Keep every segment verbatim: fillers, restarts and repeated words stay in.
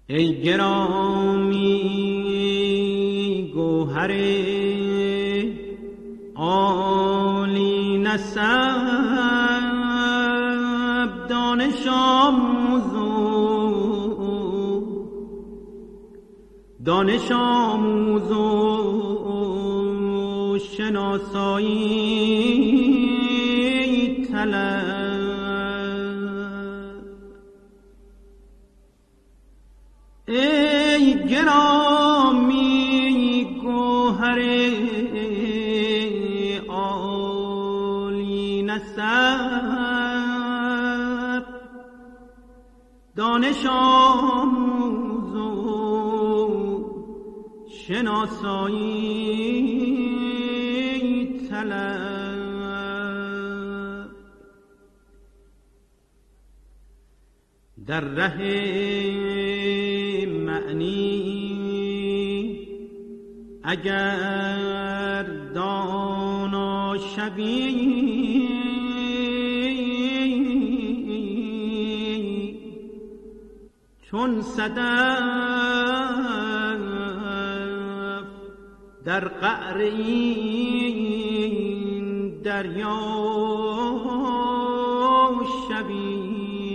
ای گرامی گوهر عالی نسب، دانش آموز و دانش آموز و شناسایی طلب. ای گرامی گوهر عالی نسب، دانش آموز و شناسایی طلب. در ره معنی اگر دانا شوی، چون صدف در قعر این دریا شوی.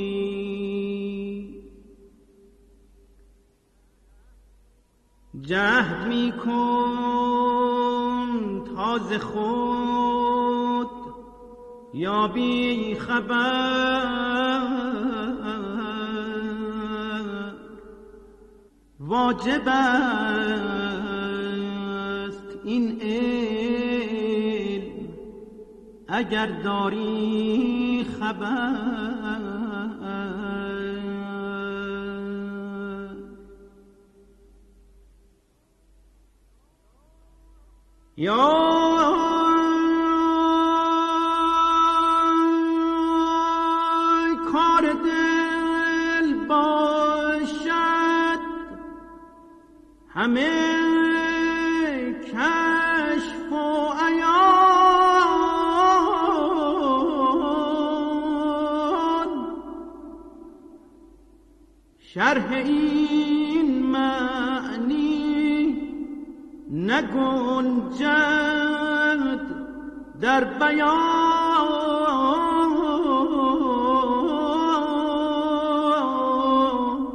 جهد می کن تازه خود یا بی خبر، واجب است این علم اگر داری خبر. یا کار دل باشد همه کشف و عیان، شرح این معنی نگنجد در بیان.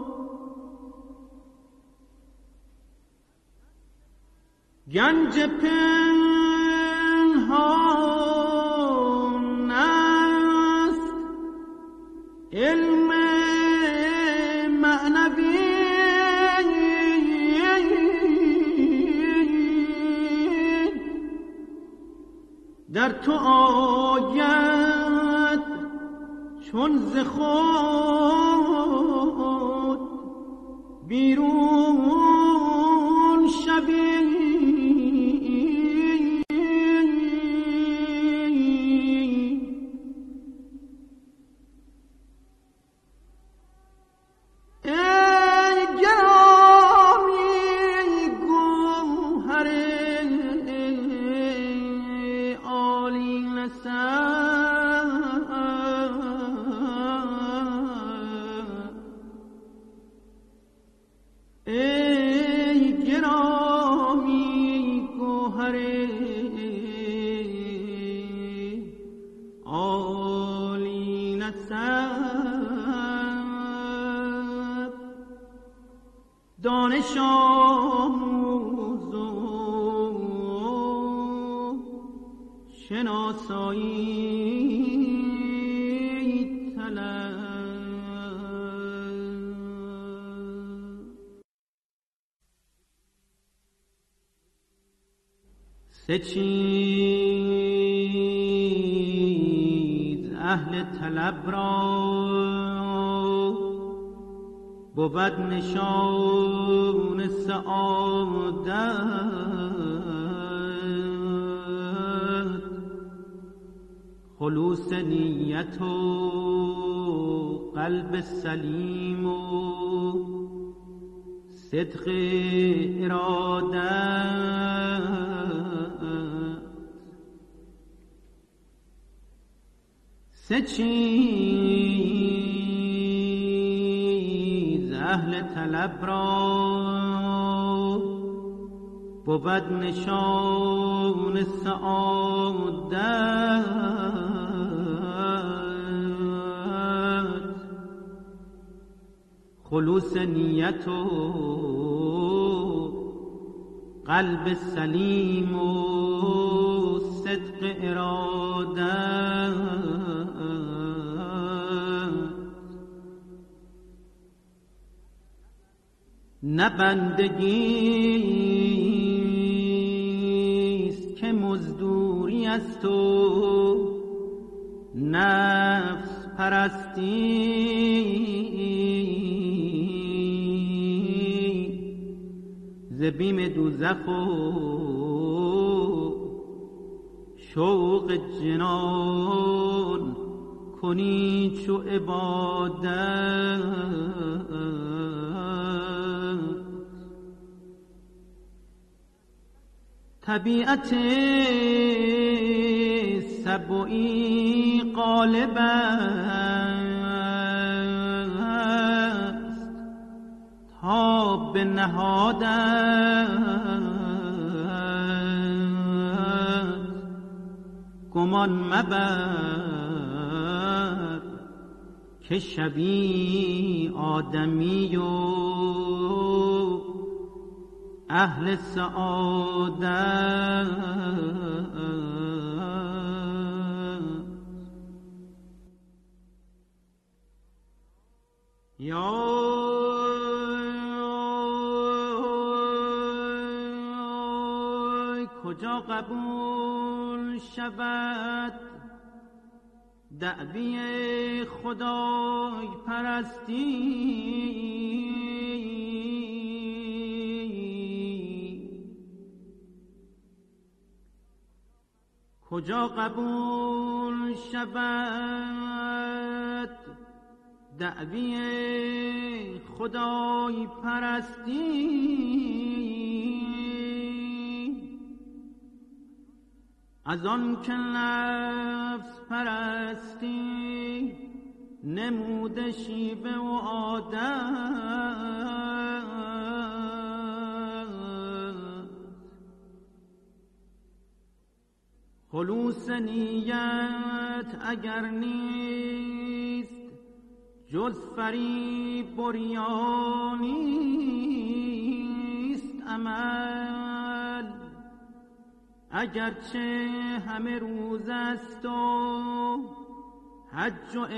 گنج پنهان است علم معنوی، در تو آید چون ز خود بیرون شوی. دانش آموز و شناسایی طلب. سه چیز اهل طلب را بود نشان سعادت، خلوص نیت و قلب سلیم و صدق ارادت. سه چیز اهل طلب را بود نشان سعادت. خلوص نیت و قلب سلیم و صدق ارادت. نه بندگیست که مزدوری است و نفس پرستی، ز بیم دوزخ و شوق جنان کنی چو عبادت. طبیعت سبوی غالب است تا به نهادت. گمان مبر که شبی آدمی و اهل سعادت. یا کجا قبول شود دعوی خدای پرستی؟ کجا قبول شود دعوی خدای پرستی؟ از آن که نفس پرستی نموده شیوه و عادت. خلوص نیت اگر نیست جز فریب بریانیست عمل. اگرچه همه روز است و حج و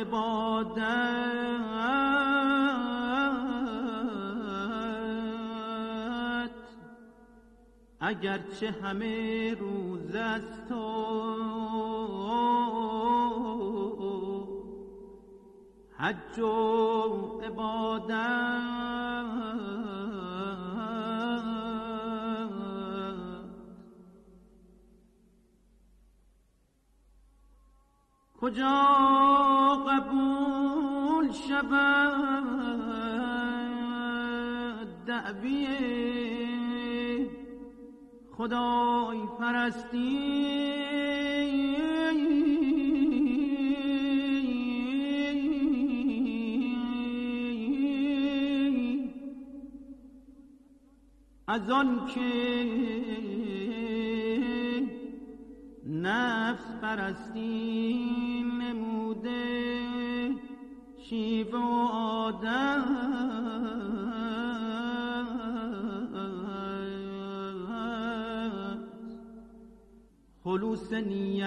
عبادت، اگرچه همه روز است و حج و عبادت. کجا قبول شود دعوی خدای پرستی؟ از آن که نفس پرستی نموده شیوه و عادت. خلوص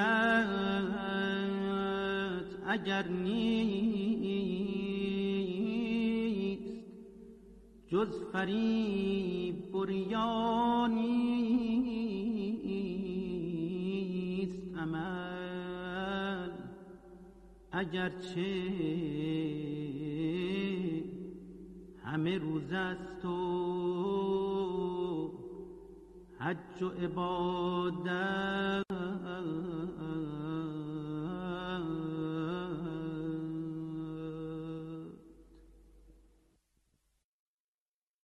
نیت اگر نیست جز فریب بریانیست عمل. اگرچه همه روز است و حج و عبادت.